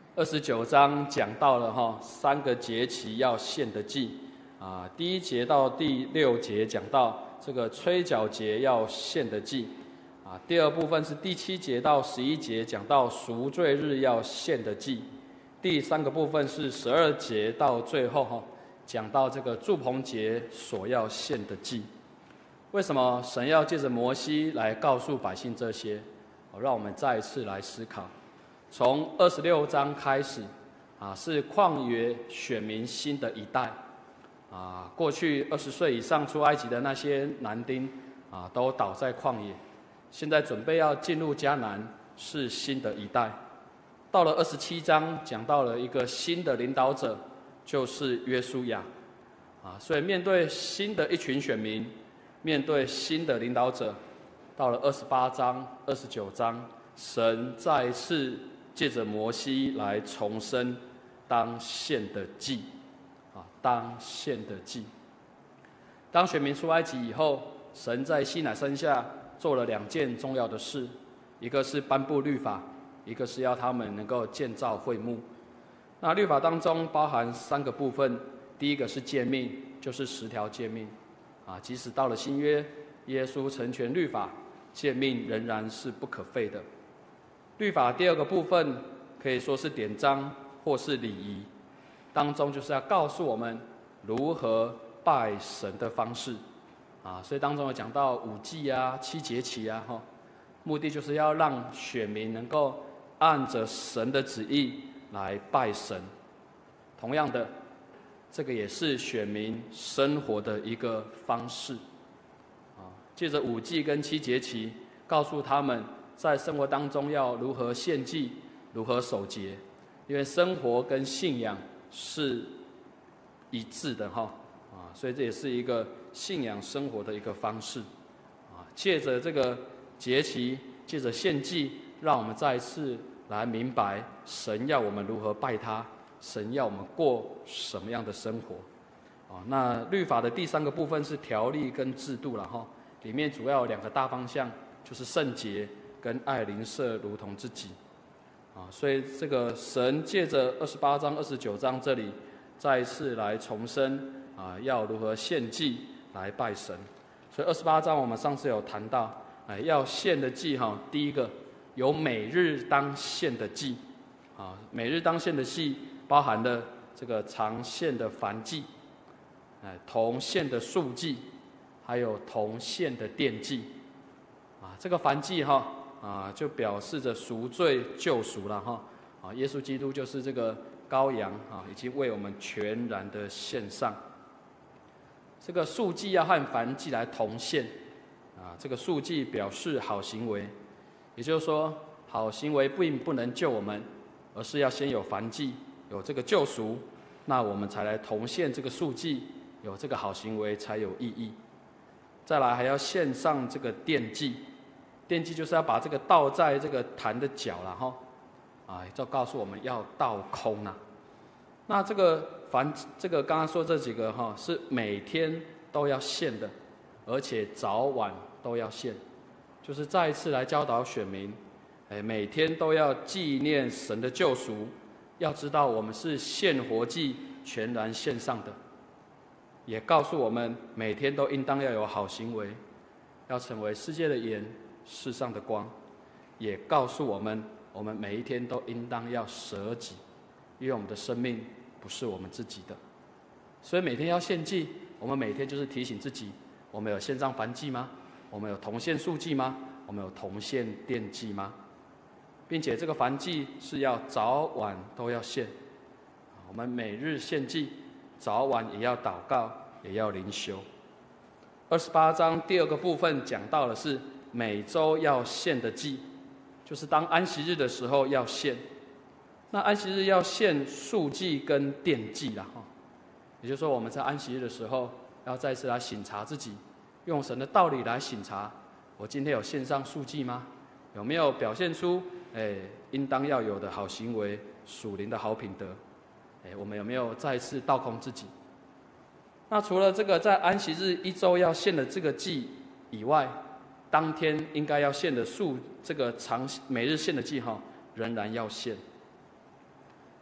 29章讲到了3个节期要献的祭第1节到第6节讲到这个吹角节要献的祭第二部分是第7节到11节讲到赎罪日要献的祭，第3个部分是12节到最后讲到这个住棚节所要献的祭。为什么神要借着摩西来告诉百姓这些？让我们再一次来思考。从26章开始是旷野选民新的一代过去20岁以上出埃及的那些男丁都倒在旷野，现在准备要进入迦南，是新的一代。到了27章，讲到了一个新的领导者，就是约书亚所以面对新的一群选民，面对新的领导者，到了28章、29章，神再一次借着摩西来重申当献的祭当献的祭。当选民出埃及以后，神在西乃山下做了2件重要的事，一个是颁布律法，一个是要他们能够建造会幕。那律法当中包含3个部分，第一个是诫命，就是10条诫命即使到了新约，耶稣成全律法，诫命仍然是不可废的。律法第2个部分可以说是典章或是礼仪，当中就是要告诉我们如何拜神的方式所以当中有讲到5祭7节期目的就是要让选民能够按着神的旨意来拜神。同样的，这个也是选民生活的一个方式借着5祭跟7节期，告诉他们在生活当中要如何献祭，如何守节，因为生活跟信仰是一致的所以这也是一个信仰生活的一个方式借着这个节期，借着献祭，让我们再一次来明白神要我们如何拜他，神要我们过什么样的生活那律法的第3个部分是条例跟制度里面主要有2个大方向，就是圣洁跟爱邻舍如同自己所以这个神借着28章、29章这里再一次来重申要如何献祭来拜神。所以28章我们上次有谈到要献的祭第一个有每日当献的祭每日当献的祭包含了这个常献的燔祭同献的素祭，还有同献的奠祭这个燔祭就表示着赎罪救赎了耶稣基督就是这个羔羊已经为我们全然的献上。这个素祭要和燔祭来同献这个素祭表示好行为，也就是说好行为并不能救我们，而是要先有燔祭，有这个救赎，那我们才来同献这个素祭，有这个好行为才有意义。再来还要献上这个奠祭，奠祭就是要把这个倒在这个坛的脚就告诉我们要倒空那这个刚刚说这几个是每天都要献的，而且早晚都要献，就是再一次来教导选民每天都要纪念神的救赎，要知道我们是献活祭全然献上的，也告诉我们每天都应当要有好行为，要成为世界的盐，世上的光，也告诉我们每一天都应当要舍己，因为我们的生命不是我们自己的。所以每天要献祭，我们每天就是提醒自己，我们有献上燔祭吗？我们有同献素祭吗？我们有同献奠祭吗？并且这个燔祭是要早晚都要献，我们每日献祭，早晚也要祷告，也要灵修。28章第2个部分讲到的是每周要献的祭，就是当安息日的时候要献。那安息日要献素祭跟奠祭也就是说我们在安息日的时候要再次来省察自己，用神的道理来省察，我今天有献上素祭吗？有没有表现出应当要有的好行为，属灵的好品德？我们有没有再次倒空自己？那除了这个在安息日1周要献的这个祭以外，当天应该要献的这个每日献的祭仍然要献。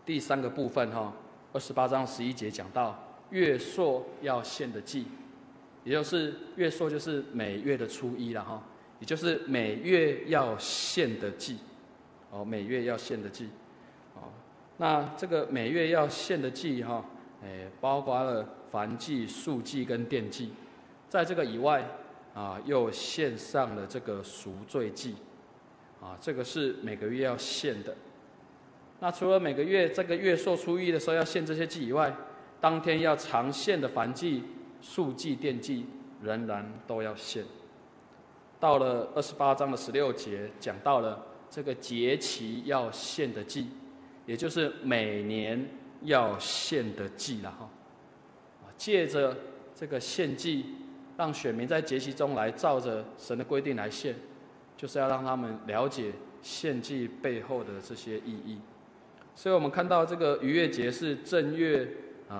第3个部分28章11节讲到月朔要献的祭，也就是月朔就是每月的初一了哈，也就是每月要献的祭，每月要献的祭，那这个每月要献的祭包括了燔祭、素祭跟奠祭，在这个以外又献上了这个赎罪祭，这个是每个月要献的。那除了每个月这个月朔初一的时候要献这些祭以外，当天要常献的燔祭、素祭、奠祭仍然都要献。到了28章的16节，讲到了这个节期要献的祭，也就是每年要献的祭了哈。借着这个献祭，让选民在节期中来照着神的规定来献，就是要让他们了解献祭背后的这些意义。所以我们看到这个逾越节是正月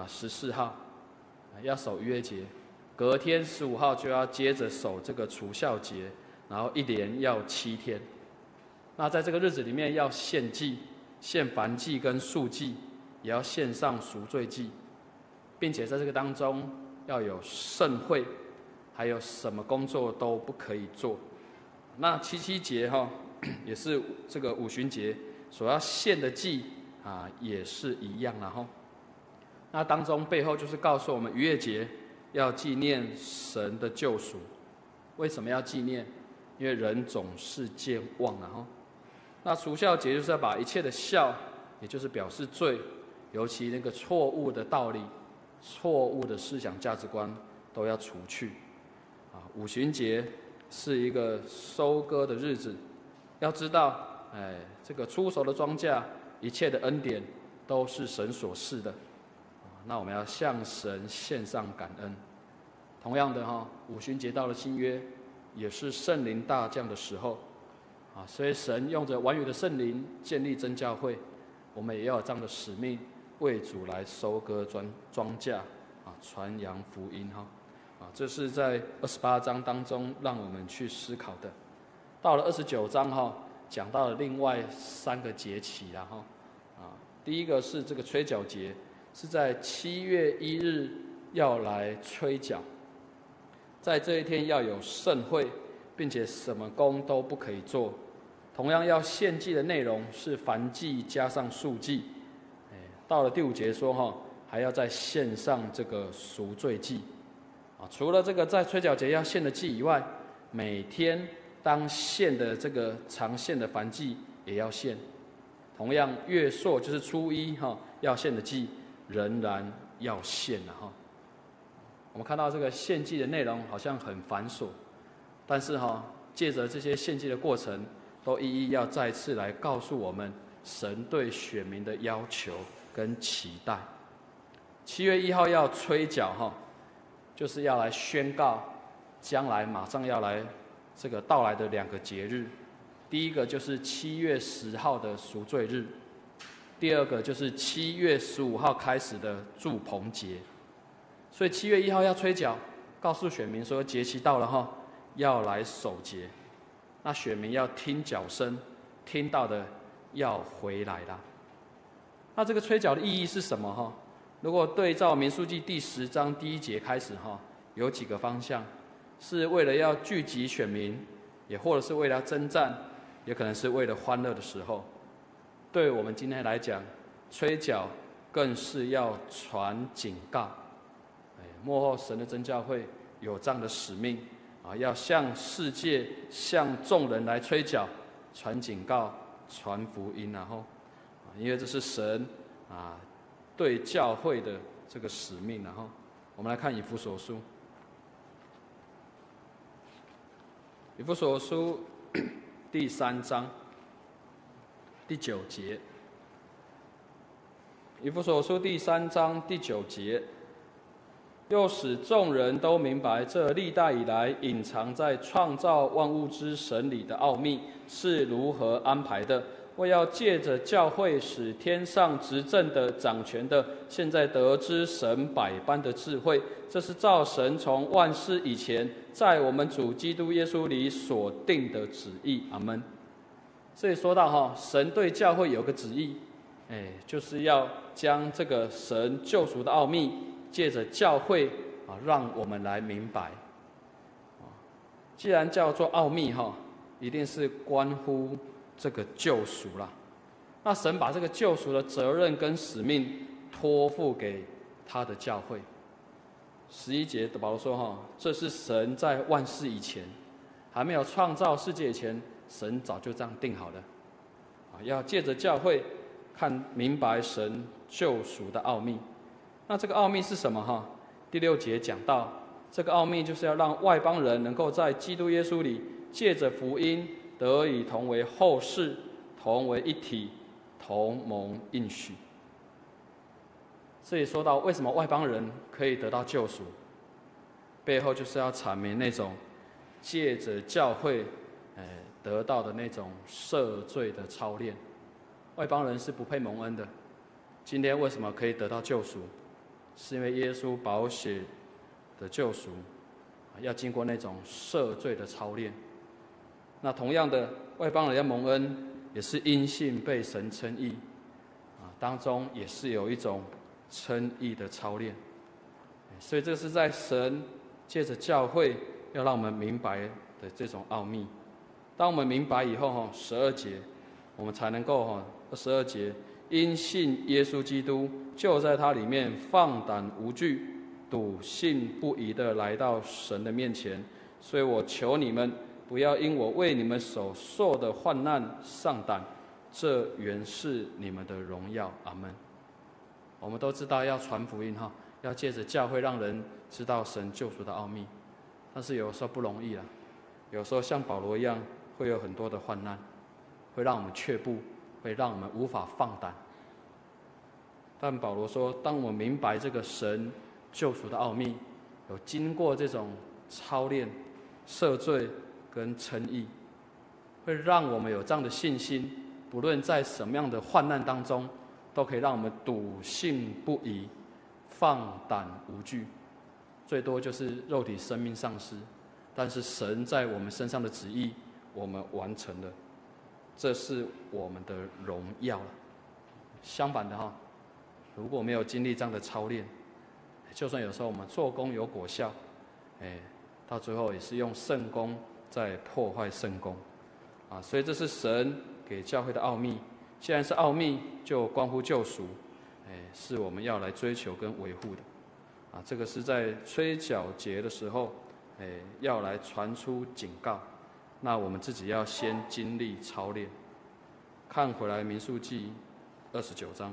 14号要守逾越节，隔天15号就要接着守这个除酵节，然后一连要7天。那在这个日子里面要献祭、献燔祭跟素祭，也要献上赎罪祭，并且在这个当中要有盛会，还有什么工作都不可以做。那7节也是这个五旬节所要献的祭也是一样啦哈。那当中背后就是告诉我们，逾越节要纪念神的救赎。为什么要纪念？因为人总是健忘啦哈。那除酵节就是要把一切的酵，也就是表示罪，尤其那个错误的道理、错误的思想价值观都要除去。五旬节是一个收割的日子，要知道，这个出熟的庄稼，一切的恩典都是神所赐的。那我们要向神献上感恩。同样的五旬节到了新约，也是圣灵大降的时候。所以神用着完全的圣灵建立真教会，我们也要有这样的使命，为主来收割庄稼，传扬福音这是在28章当中让我们去思考的。到了29章讲到了另外3个节期啦第一个是这个吹角节，是在7月1日要来吹角，在这一天要有盛会，并且什么工都不可以做。同样要献祭的内容是燔祭加上素祭。到了第5节说还要再献上这个赎罪祭。除了这个在吹角节要献的祭以外，每天当献的这个常献的燔祭也要献。同样月朔就是初一要献的祭仍然要献我们看到这个献祭的内容好像很繁琐，但是借着这些献祭的过程，都一一要再次来告诉我们神对选民的要求跟期待。7月1号要吹角就是要来宣告将来马上要来这个到来的2个节日。第一个就是7月10号的赎罪日，第二个就是7月15号开始的住棚节。所以7月1号要吹角，告诉选民说节期到了要来守节。那选民要听角声，听到的要回来啦。那这个吹角的意义是什么如果对照民数记第10章第1节开始有几个方向，是为了要聚集选民，也或者是为了要征战，也可能是为了欢乐的时候。对我们今天来讲，吹角更是要传警告。末后神的真教会有这样的使命要向世界、向众人来吹角、传警告、传福音因为这是神对教会的这个使命我们来看以弗所书，以弗所书第3章第9节，以弗所书第3章第9节。又使众人都明白，这历代以来隐藏在创造万物之神里的奥秘是如何安排的，为要借着教会，使天上执政的、掌权的，现在得知神百般的智慧。这是照神从万事以前，在我们主基督耶稣里所定的旨意。阿们。所以说到神对教会有个旨意， 就是要将这个神救赎的奥秘，借着教会让我们来明白。既然叫做奥秘一定是关乎这个救赎啦。那神把这个救赎的责任跟使命托付给他的教会。11节的保罗说这是神在万事以前，还没有创造世界以前，神早就这样定好了。要借着教会看明白神救赎的奥秘。那这个奥秘是什么第6节讲到，这个奥秘就是要让外邦人能够在基督耶稣里借着福音得以同为后世，同为一体，同蒙应许。这里说到为什么外邦人可以得到救赎，背后就是要阐明那种借着教会得到的那种赦罪的操练。外邦人是不配蒙恩的，今天为什么可以得到救赎？是因为耶稣宝血的救赎要经过那种赦罪的操练。那同样的，外邦人要蒙恩，也是因信被神称义当中也是有一种称义的操练。所以这是在神借着教会要让我们明白的这种奥秘。当我们明白以后12节我们才能够22节，因信耶稣基督，就在他里面放胆无惧，笃信不疑的来到神的面前。所以我求你们不要因我为你们所受的患难丧胆，这原是你们的荣耀。阿们。我们都知道要传福音要借着教会让人知道神救赎的奥秘，但是有时候不容易有时候像保罗一样会有很多的患难，会让我们却步，会让我们无法放胆。但保罗说，当我们明白这个神救赎的奥秘，有经过这种操练、赦罪跟称义，会让我们有这样的信心，不论在什么样的患难当中，都可以让我们笃信不疑，放胆无惧。最多就是肉体生命丧失，但是神在我们身上的旨意，我们完成了，这是我们的荣耀了。相反的如果没有经历这样的操练，就算有时候我们做工有果效，到最后也是用圣工在破坏圣工所以这是神给教会的奥秘。既然是奥秘，就关乎救赎，是我们要来追求跟维护的这个是在吹角节的时候要来传出警告。那我们自己要先经历操练。看回来民数记29章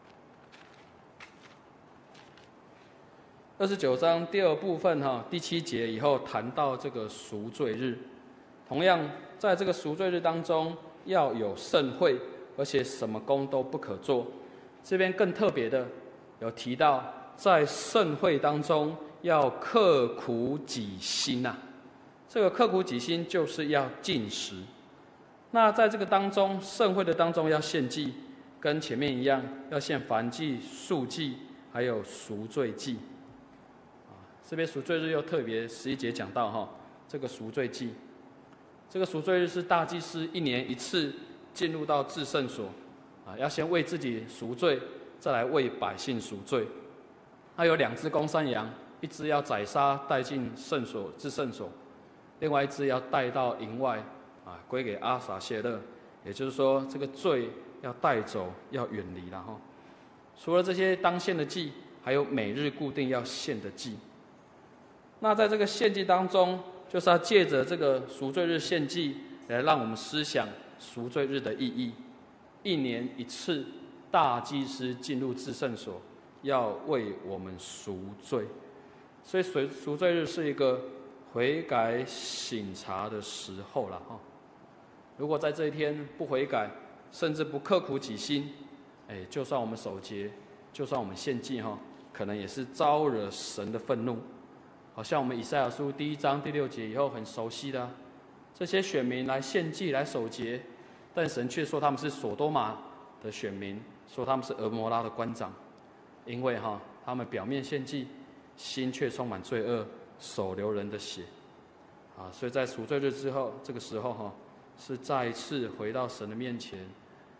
，29章第2部分第7节以后谈到这个赎罪日。同样在这个赎罪日当中要有盛会，而且什么工都不可做。这边更特别的有提到，在盛会当中要刻苦己心这个刻苦己心就是要禁食。那在这个当中，盛会的当中要献祭，跟前面一样，要献燔祭、素祭，还有赎罪祭。这边赎罪日又特别11节讲到这个赎罪祭。这个赎罪日是大祭司1年1次进入到至圣所要先为自己赎罪，再来为百姓赎罪。他有2只公山羊，一只要宰杀带进圣所至圣所，另外一只要带到营外归给阿撒谢勒。也就是说，这个罪要带走，要远离了除了这些当献的祭，还有每日固定要献的祭。那在这个献祭当中，就是要借着这个赎罪日献祭，来让我们思想赎罪日的意义。1年1次，大祭司进入至圣所，要为我们赎罪。所以赎罪日是一个悔改省察的时候了如果在这一天不悔改，甚至不刻苦己心，就算我们守节，就算我们献祭可能也是招惹神的愤怒。好像我们以赛亚书1章第6节以后很熟悉的这些选民来献祭来守节，但神却说他们是所多玛的选民，说他们是俄摩拉的官长，因为他们表面献祭，心却充满罪恶，手流人的血所以在赎罪日之后，这个时候是再一次回到神的面前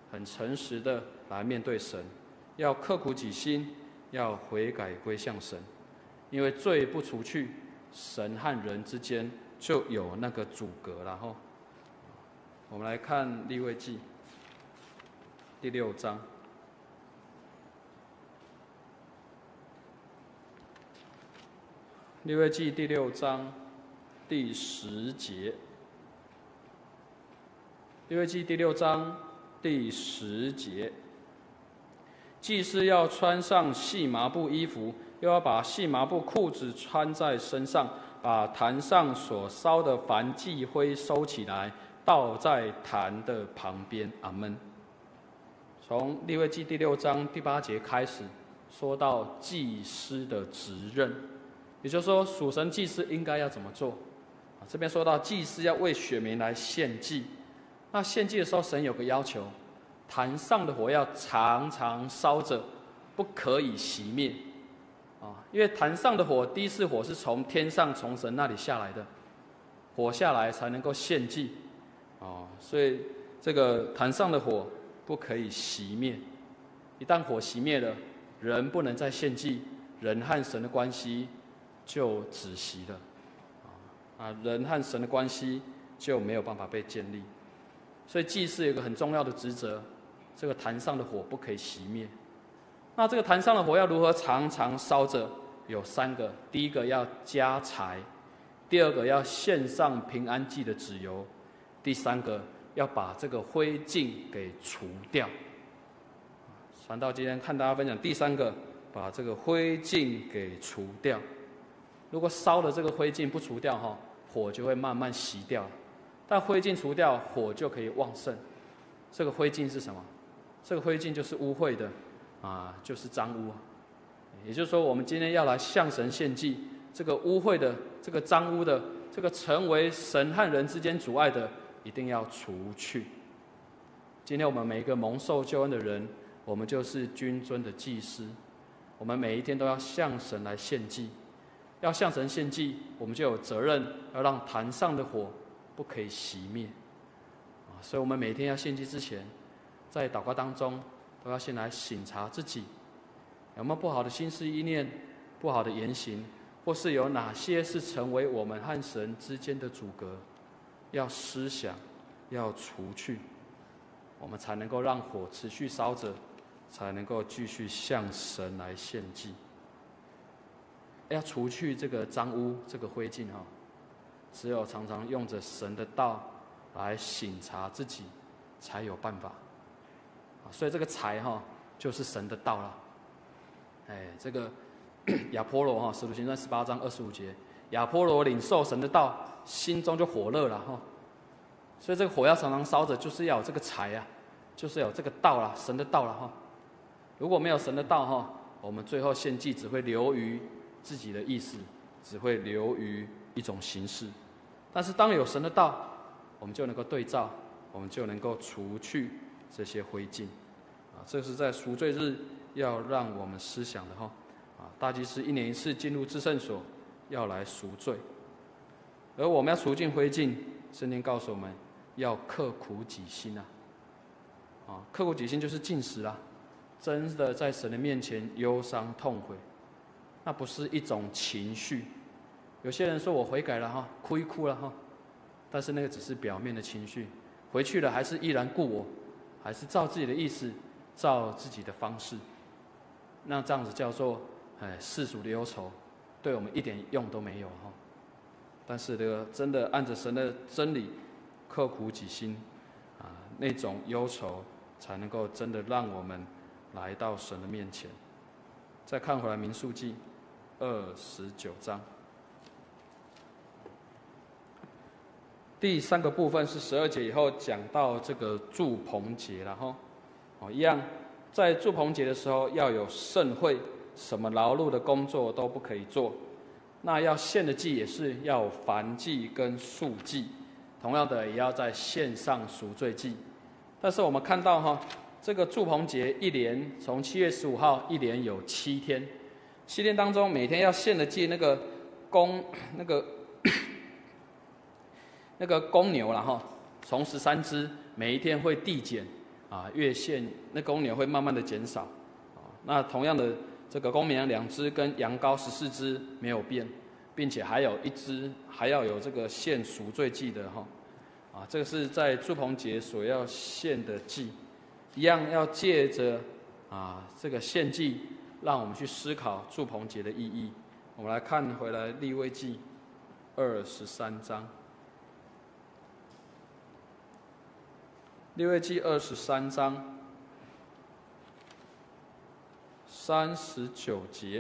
很诚实的来面对神，要刻苦己心，要悔改归向神，因为罪不除去，神和人之间就有那个阻隔了哈。我们来看利未记第6章。利未记第6章第10节。利未记第6章第10节，祭司要穿上细麻布衣服，又要把细麻布裤子穿在身上，把坛上所烧的燔祭灰收起来，倒在坛的旁边。阿们。从利未记第6章第8节开始，说到祭司的职任，也就是说，属神祭司应该要怎么做？这边说到祭司要为选民来献祭，那献祭的时候，神有个要求，坛上的火要常常烧着，不可以熄灭。因为坛上的火，第一次火是从天上从神那里下来的，火下来才能够献祭，所以这个坛上的火不可以熄灭。一旦火熄灭了，人不能再献祭，人和神的关系就止息了，人和神的关系就没有办法被建立。所以祭司有一个很重要的职责，这个坛上的火不可以熄灭。那这个坛上的火要如何常常烧着？有3个，第一个要加柴，第二个要献上平安祭的脂油，第3个要把这个灰烬给除掉。传道今天看大家分享第3个，把这个灰烬给除掉。如果烧的这个灰烬不除掉，火就会慢慢熄掉，但灰烬除掉，火就可以旺盛。这个灰烬是什么？这个灰烬就是污秽的，就是脏污。也就是说，我们今天要来向神献祭，这个污秽的、这个脏污的、这个成为神和人之间阻碍的，一定要除去。今天我们每一个蒙受救恩的人，我们就是君尊的祭司，我们每一天都要向神来献祭。要向神献祭，我们就有责任要让坛上的火不可以熄灭。所以我们每天要献祭之前，在祷告当中，都要先来省察自己有没有不好的心思意念、不好的言行，或是有哪些是成为我们和神之间的阻隔，要思想，要除去，我们才能够让火持续烧着，才能够继续向神来献祭。要除去这个脏污、这个灰烬，只有常常用着神的道来省察自己，才有办法。所以这个柴就是神的道了。这个亚波罗使徒行传18章25节，亚波罗领受神的道，心中就火热了所以这个火要常常烧着，就是要有这个柴啊，就是要有这个道啦，神的道啦如果没有神的道我们最后献祭只会流于自己的意思，只会流于一种形式。但是当有神的道，我们就能够对照，我们就能够除去这些灰烬这是在赎罪日要让我们思想的大祭司1年1次进入至圣所，要来赎罪。而我们要除尽灰烬，圣经告诉我们要刻苦己心刻苦己心就是禁食啦，真的在神的面前忧伤痛悔，那不是一种情绪。有些人说我悔改了哭一哭了但是那个只是表面的情绪，回去了还是依然顾我，还是照自己的意思，照自己的方式。那这样子叫做世俗的忧愁，对我们一点用都没有但是这个真的按着神的真理刻苦己心那种忧愁才能够真的让我们来到神的面前。再看回来民数记29章第3个部分是12节以后讲到这个住棚节了一样在住棚节的时候要有盛会，什么劳碌的工作都不可以做。那要献的祭也是要有燔祭跟素祭，同样的也要在献上赎罪祭。但是我们看到这个住棚节一连从7月15号一连有7天，7天当中每天要献的祭那个公牛啦从13只，每一天会递减月献那公牛会慢慢的减少。那同样的，这个公绵羊2只跟羊羔14只没有变，并且还有1只还要有这个献赎罪祭的哈。这个是在住棚节所要献的祭，一样要借着这个献祭，让我们去思考住棚节的意义。我们来看回来利未记23章，利未记23章39节，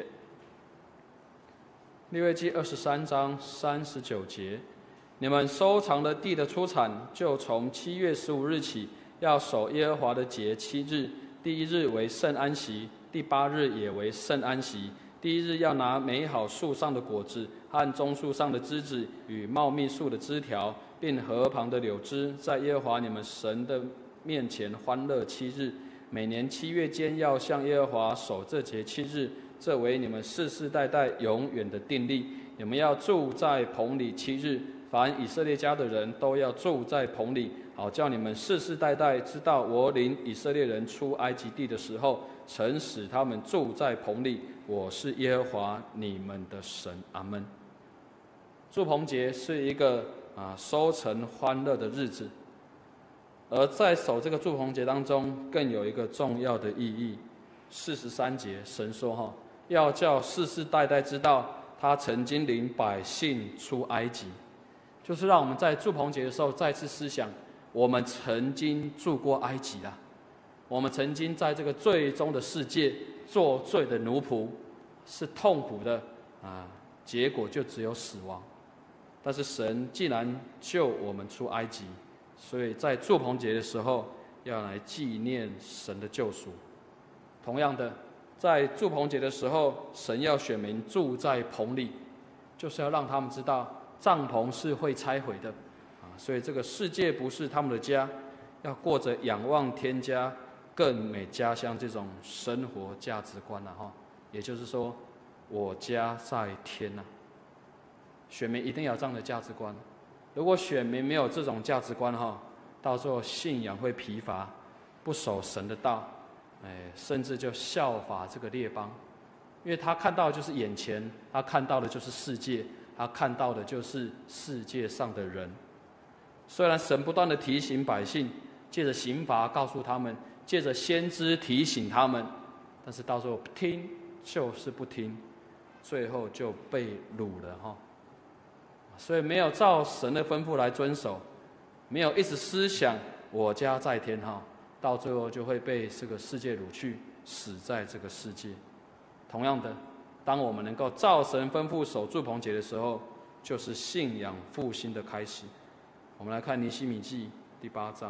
利未记23章39节。你们收藏的地的出产，就从7月15日起，要守耶和华的节7日。第1日为圣安息，第8日也为圣安息。第1日要拿美好树上的果子和棕树上的枝子与茂密树的枝条，并河旁的柳枝，在耶和华你们神的面前欢乐7日。每年7月间要向耶和华守这节7日，这为你们世世代代永远的定例。你们要住在棚里7日。凡以色列家的人都要住在棚里，好叫你们世世代代知道我领以色列人出埃及地的时候，曾使他们住在棚里。我是耶和华你们的神。阿们。住棚节是一个收成欢乐的日子，而在守这个住棚节当中，更有一个重要的意义。43节，神说要叫世世代代知道他曾经领百姓出埃及。就是让我们在住棚节的时候再次思想，我们曾经住过埃及啦，我们曾经在这个最终的世界做罪的奴仆，是痛苦的结果就只有死亡。但是神既然救我们出埃及，所以在住棚节的时候要来纪念神的救赎。同样的，在住棚节的时候，神要选民住在棚里，就是要让他们知道帐篷是会拆毁的所以这个世界不是他们的家，要过着仰望天家更美家乡这种生活价值观也就是说，我家在天选民一定要有这样的价值观。如果选民没有这种价值观到时候信仰会疲乏，不守神的道，甚至就效法这个列邦，因为他看到的就是眼前，他看到的就是世界，他看到的就是世界上的人。虽然神不断的提醒百姓，借着刑罚告诉他们，借着先知提醒他们，但是到时候不听就是不听，最后就被掳了所以没有照神的吩咐来遵守，没有一直思想我家在天到最后就会被这个世界掳去，死在这个世界。同样的，当我们能够照神吩咐守住棚节的时候，就是信仰复兴的开始。我们来看尼希米记第8章。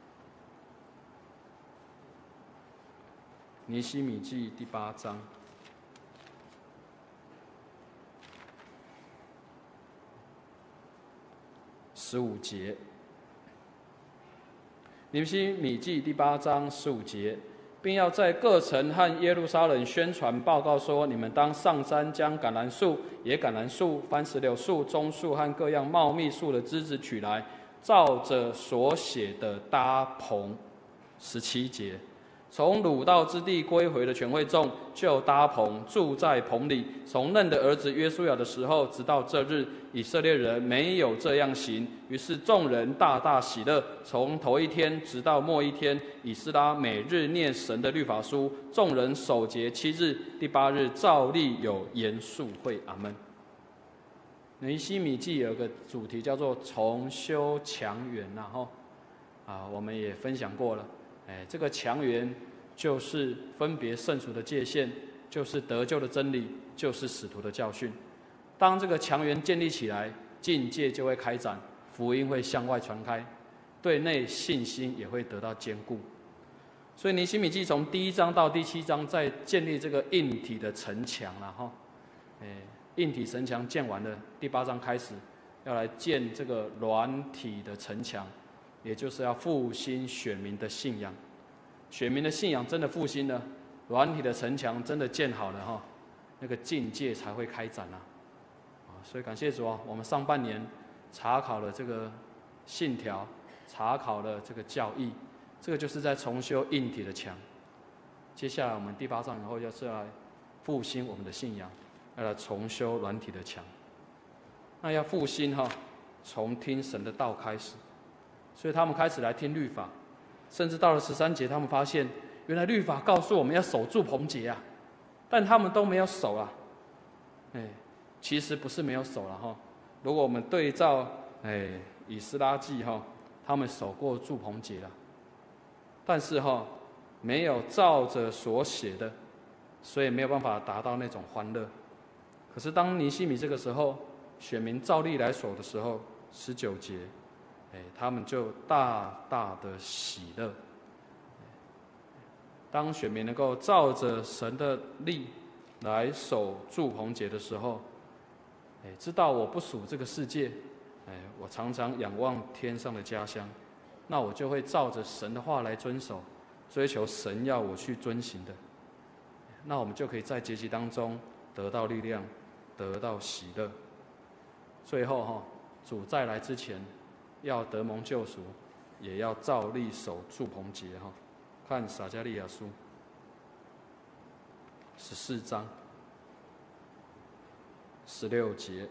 尼希米记第8章15节。尼希米记第8章15节，并要在各城和耶路撒冷宣传报告说：你们当上山，将橄榄树、野橄榄树、番石榴树、棕树和各样茂密树的枝子取来，照着所写的搭棚。17节，从掳到之地归回的全会众，就搭棚住在棚里。从嫩的儿子约书亚的时候，直到这日，以色列人没有这样行。于是众人大大喜乐。从头一天直到末一天，以斯拉每日念神的律法书。众人守节7日，第8日照例有严肃会。阿们。尼希米记有个主题叫做重修墙垣我们也分享过了。这个墙垣就是分别圣俗的界限，就是得救的真理，就是使徒的教训。当这个墙垣建立起来，境界就会开展，福音会向外传开，对内信心也会得到坚固。所以尼希米记从第1章到第7章，在建立这个硬体的城墙硬体城墙建完了，第8章开始要来建这个软体的城墙，也就是要复兴选民的信仰。选民的信仰真的复兴了，软体的城墙真的建好了那个境界才会开展所以感谢主我们上半年查考了这个信条，查考了这个教义， 这个就是在重修硬体的墙。接下来我们第8章以后，是来复兴我们的信仰，要来重修软体的墙。那要复兴从听神的道开始，所以他们开始来听律法，甚至到了13节，他们发现原来律法告诉我们要守住棚节啊，但他们都没有守啊。其实不是没有守了如果我们对照以斯拉记他们守过住棚节了，但是没有照着所写的，所以没有办法达到那种欢乐。可是当尼希米这个时候选民照例来守的时候，19节，他们就大大的喜乐。当选民能够照着神的例来守住棚节的时候，知道我不属这个世界，我常常仰望天上的家乡，那我就会照着神的话来遵守，追求神要我去遵行的。那我们就可以在节期当中得到力量，得到喜乐。最后主再来之前，要得蒙救赎，也要照例守住棚节看撒迦利亚书14章16节。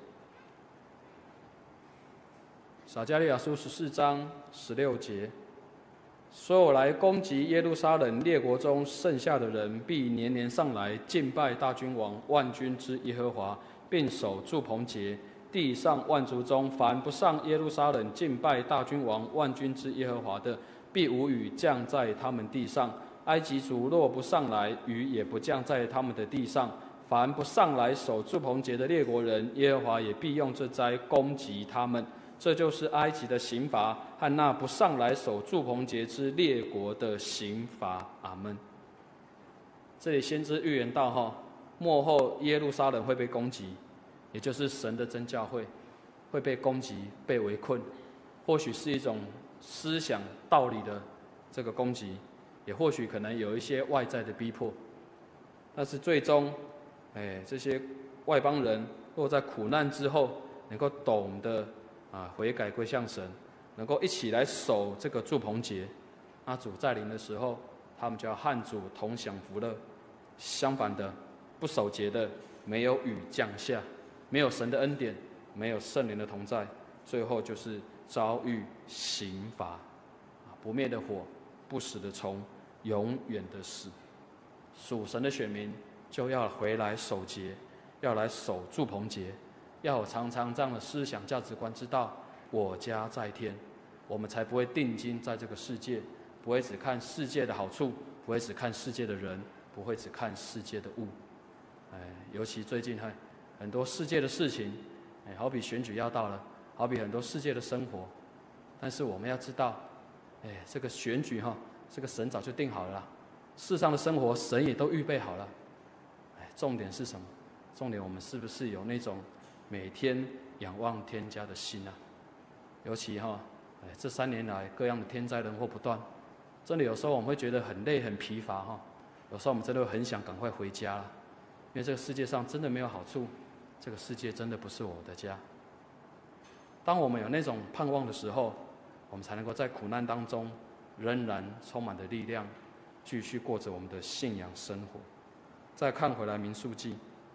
撒迦利亚书14章16节，所有来攻击耶路撒冷列国中剩下的人，必年年上来敬拜大君王万军之耶和华，并守住棚节。地上万族中，凡不上耶路撒冷敬拜大君王万军之耶和华的，必无雨降在他们地上。埃及族若不上来，雨也不降在他们的地上。凡不上来守住棚节的列国人，耶和华也必用这灾攻击他们。这就是埃及的刑罚和那不上来守住棚节之列国的刑罚。阿们。这里先知预言到末后耶路撒冷会被攻击，也就是神的真教会被攻击、被围困。或许是一种思想道理的这个攻击，也或许可能有一些外在的逼迫。但是最终这些外邦人若在苦难之后能够懂得悔改归向神，能够一起来守这个住棚节，那主再临的时候，他们就要和主同享福乐。相反的，不守节的，没有雨降下，没有神的恩典，没有圣灵的同在，最后就是遭遇刑罚，不灭的火，不死的虫，永远的死。属神的选民就要回来守节，要来守住棚节，要有常常这样的思想价值观，知道我家在天，我们才不会定睛在这个世界，不会只看世界的好处，不会只看世界的人，不会只看世界的物。尤其最近很多世界的事情，好比选举要到了，好比很多世界的生活，但是我们要知道，这个选举这个神早就定好了啦，世上的生活神也都预备好了。重点是什么？重点我们是不是有那种每天仰望天家的心啊？尤其这3年来各样的天灾人祸不断，真的有时候我们会觉得很累很疲乏有时候我们真的会很想赶快回家了，因为这个世界上真的没有好处，这个世界真的不是我的家。当我们有那种盼望的时候，我们才能够在苦难当中仍然充满的力量，继续过着我们的信仰生活。再看回来民数记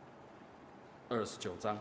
29章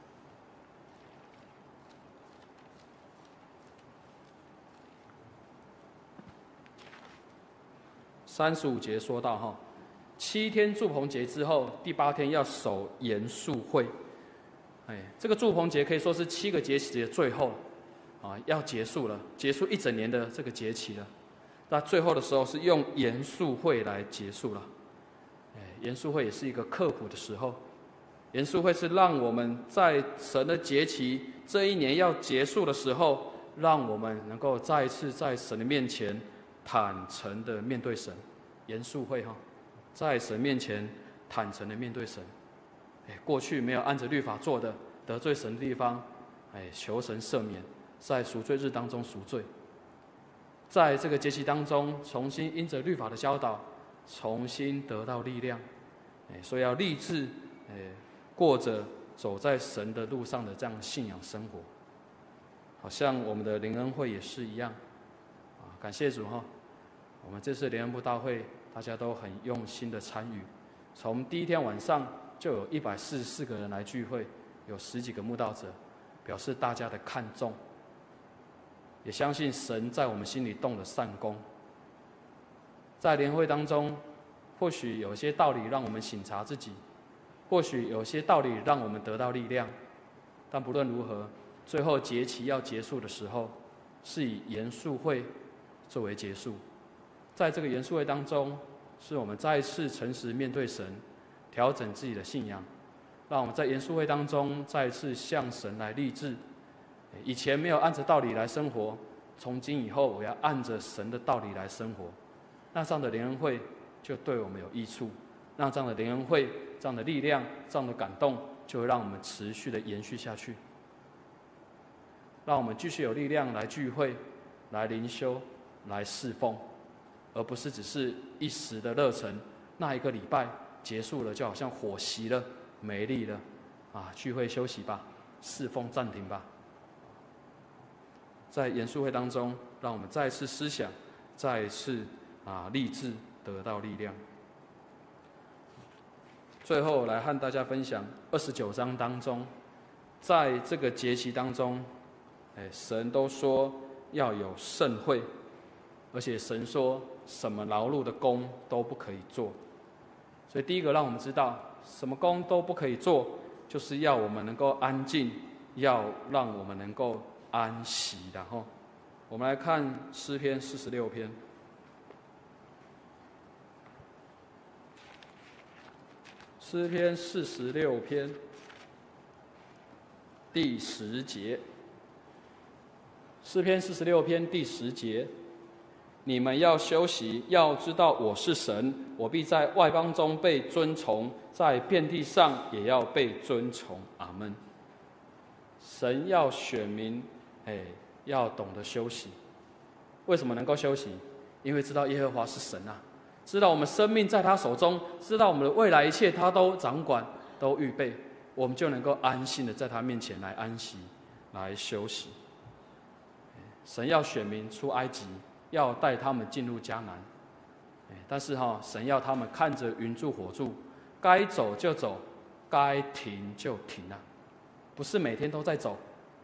35节说到7天住棚节之后，第8天要守严肃会。这个住棚节可以说是7个节期的最后要结束了，结束1整年的这个节期了。那最后的时候是用严肃会来结束了。严肃会也是一个刻苦的时候，严肃会是让我们在神的节期这1年要结束的时候，让我们能够再一次在神的面前坦诚的面对神。严肃会在神面前坦诚的面对神。过去没有按着律法做的，得罪神的地方，求神赦免，在赎罪日当中赎罪。在这个节期当中，重新因着律法的教导，重新得到力量。所以要立志过着走在神的路上的这样信仰生活。好像我们的灵恩会也是一样感谢主我们这次联恩布道会，大家都很用心的参与，从第一天晚上就有144个人来聚会，有10几个慕道者，表示大家的看重，也相信神在我们心里动了善功。在联会当中，或许有些道理让我们省察自己，或许有些道理让我们得到力量，但不论如何，最后节期要结束的时候，是以严肃会作为结束。在这个严肃会当中，是我们再一次诚实面对神，调整自己的信仰，让我们在严肃会当中再一次向神来立志。以前没有按着道理来生活，从今以后我要按着神的道理来生活。那这样的联恩会就对我们有益处，让这样的联恩会、这样的力量、这样的感动，就会让我们持续的延续下去，让我们继续有力量来聚会、来灵修、来侍奉，而不是只是一时的热忱。那一个礼拜结束了，就好像火熄了、没力了，聚会休息吧，侍奉暂停吧。在严肃会当中，让我们再一次思想，再一次立志，得到力量。最后来和大家分享29章当中，在这个节期当中，神都说要有盛会，而且神说什么劳碌的工都不可以做。所以第一个让我们知道，什么工都不可以做，就是要我们能够安静，要让我们能够安息的吼。我们来看诗篇46篇。诗篇46篇第10节。诗篇46篇第10节：你们要休息，要知道我是神，我必在外邦中被尊崇，在遍地上也要被尊崇。阿们。神要选民，要懂得休息。为什么能够休息？因为知道耶和华是神啊，知道我们生命在他手中，知道我们的未来一切他都掌管，都预备，我们就能够安心的在他面前来安息，来休息。神要选民出埃及，要带他们进入迦南，但是神要他们看着云柱火柱，该走就走，该停就停啊，不是每天都在走，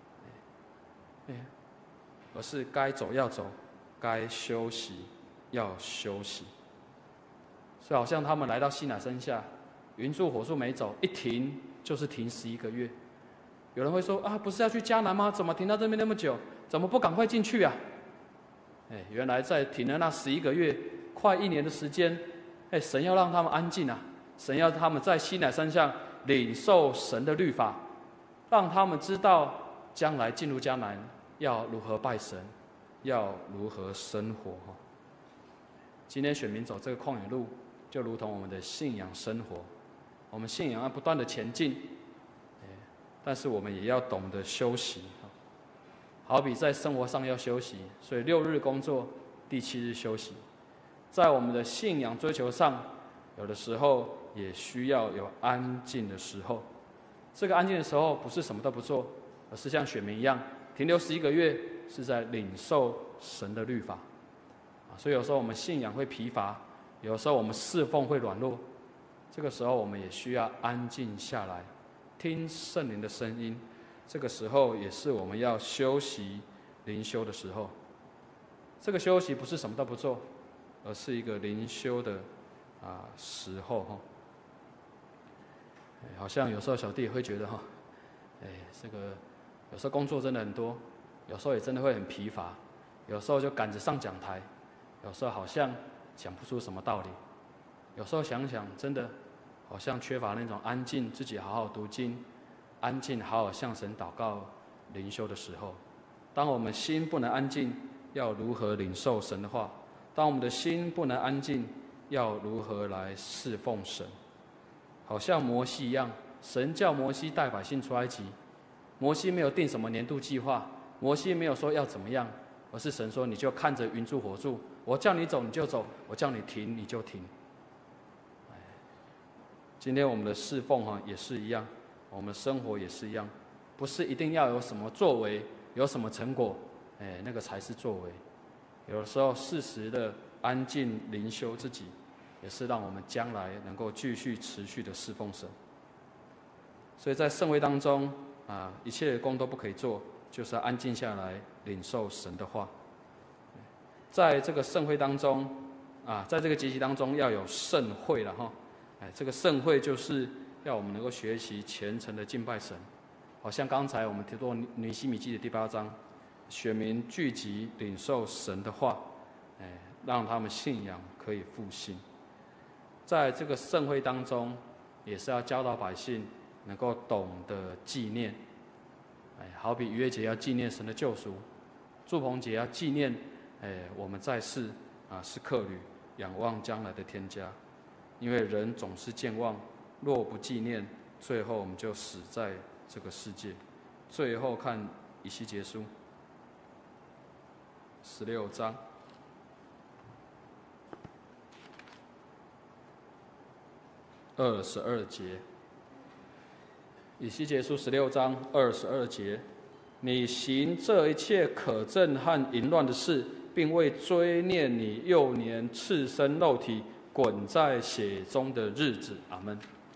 而是该走要走，该休息要休息。所以好像他们来到西乃山下，云柱火柱没走，一停就是停11个月。有人会说不是要去迦南吗？怎么停到这边那么久？怎么不赶快进去啊？原来在停了那11个月，快1年的时间，神要让他们安静啊！神要他们在西乃山上领受神的律法，让他们知道将来进入迦南要如何拜神，要如何生活。今天选民走这个旷野路，就如同我们的信仰生活，我们信仰要不断的前进，但是我们也要懂得休息。好比在生活上要休息，所以6日工作，第7日休息。在我们的信仰追求上，有的时候也需要有安静的时候。这个安静的时候，不是什么都不做，而是像选民一样，停留11个月，是在领受神的律法。所以有时候我们信仰会疲乏，有时候我们侍奉会软弱，这个时候我们也需要安静下来，听圣灵的声音。这个时候也是我们要休息灵修的时候。这个休息不是什么都不做，而是一个灵修的时候。好像有时候小弟也会觉得这个有时候工作真的很多，有时候也真的会很疲乏，有时候就赶着上讲台，有时候好像讲不出什么道理，有时候想想真的好像缺乏那种安静，自己好好读经，安静好好向神祷告灵修的时候。当我们心不能安静，要如何领受神的话？当我们的心不能安静，要如何来侍奉神？好像摩西一样，神叫摩西带百姓出埃及，摩西没有定什么年度计划，摩西没有说要怎么样，而是神说你就看着云柱火柱，我叫你走你就走，我叫你停你就停。今天我们的侍奉也是一样，我们的生活也是一样，不是一定要有什么作为，有什么成果，那个才是作为。有的时候适时的安静灵修自己，也是让我们将来能够继续持续的侍奉神。所以在圣会当中一切的工都不可以做，就是要安静下来领受神的话。在这个圣会当中在这个节期当中要有圣会了哈。这个圣会就是要我们能够学习虔诚的敬拜神。好像刚才我们提到尼希米记的第8章，选民聚集领受神的话，让他们信仰可以复兴。在这个圣会当中，也是要教导百姓能够懂得纪念。好比逾越节要纪念神的救赎，住棚节要纪念我们在世是客旅，仰望将来的天家。因为人总是健忘，若不纪念，最后我们就死在这个世界。最后看以西结书16章22节。以西结书16章22节，你行这一切可憎和淫乱的事，并为追念你幼年赤身肉体滚在血中的日子。阿们。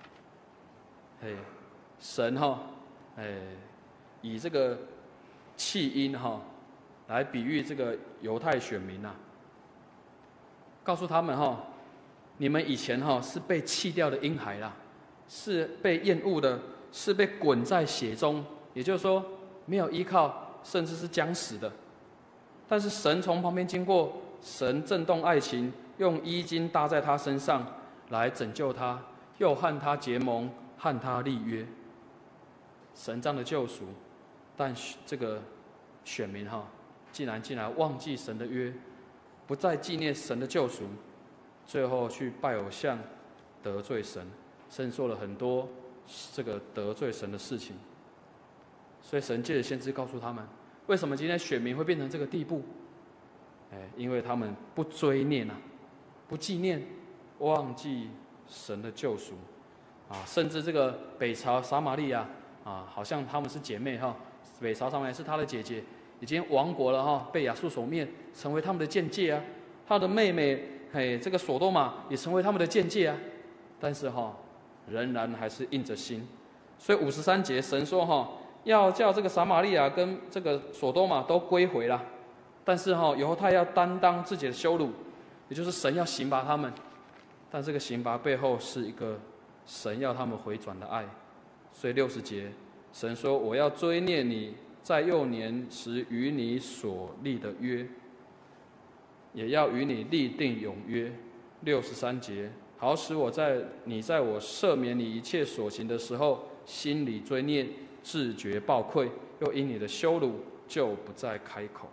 神以这个弃婴来比喻这个犹太选民告诉他们你们以前是被弃掉的婴孩啦，是被厌恶的，是被滚在血中，也就是说没有依靠，甚至是将死的。但是神从旁边经过，神震动爱情，用衣襟搭在他身上来拯救他，又和他结盟，和他立约。神这样的救赎，但这个选民竟然忘记神的约，不再纪念神的救赎，最后去拜偶像，得罪神，甚至做了很多这个得罪神的事情。所以神借着先知告诉他们，为什么今天选民会变成这个地步？因为他们不追念不纪念，忘记神的救赎甚至这个北朝撒玛利亚好像他们是姐妹北朝撒玛利亚是他的姐姐，已经亡国了被亚述所灭，成为他们的鉴戒他的妹妹这个所多玛也成为他们的鉴戒但是仍然还是硬着心。所以53节神说要叫这个撒玛利亚跟这个所多玛都归回了，但是犹太要担当自己的羞辱，也就是神要刑罚他们，但这个刑罚背后是一个神要他们回转的爱。所以60节神说，我要追念你在幼年时与你所立的约，也要与你立定永约。63节好使你在我赦免你一切所行的时候，心里追念，自觉抱愧，又因你的羞辱就不再开口。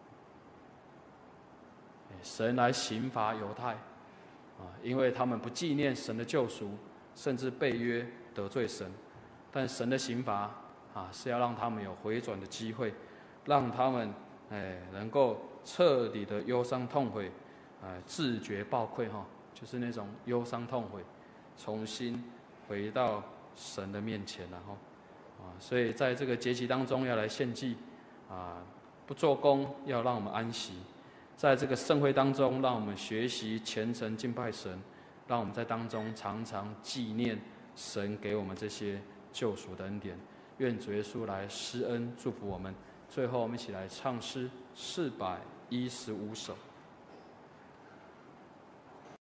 神来刑罚犹太因为他们不纪念神的救赎，甚至背约得罪神。但神的刑罚是要让他们有回转的机会，让他们能够彻底的忧伤痛悔，自觉抱愧就是那种忧伤痛悔，重新回到神的面前所以在这个节期当中要来献祭不做工，要让我们安息。在这个盛会当中，让我们学习虔诚敬拜神，让我们在当中常常纪念神给我们这些救赎的恩典。愿主耶稣来施恩祝福我们。最后我们一起来唱诗415首。